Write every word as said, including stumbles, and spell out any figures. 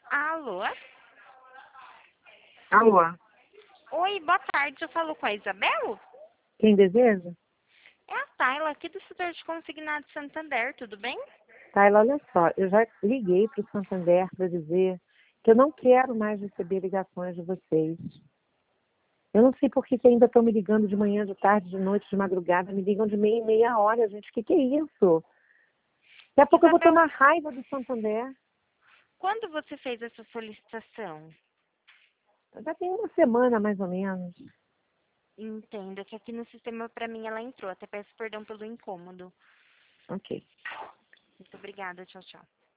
Alô? Alô, Oi, boa tarde. Eu falo com a Isabel? quem deseja? É a Tayla, aqui do setor de consignado de Santander, tudo bem? Taila, olha só, eu já liguei para o Santander para dizer que eu não quero mais receber ligações de vocês. Eu não sei por que, que ainda estão me ligando de manhã, de tarde, de noite, de madrugada, me ligam de meia em meia hora, gente. O que, que é isso? Daqui a pouco eu vou ter Isabel, uma raiva do Santander. quando você fez essa solicitação? Já tem uma semana, mais ou menos. Entendo que aqui no sistema, para mim, ela entrou. Até peço perdão pelo incômodo. Ok. Muito obrigada. Tchau, tchau.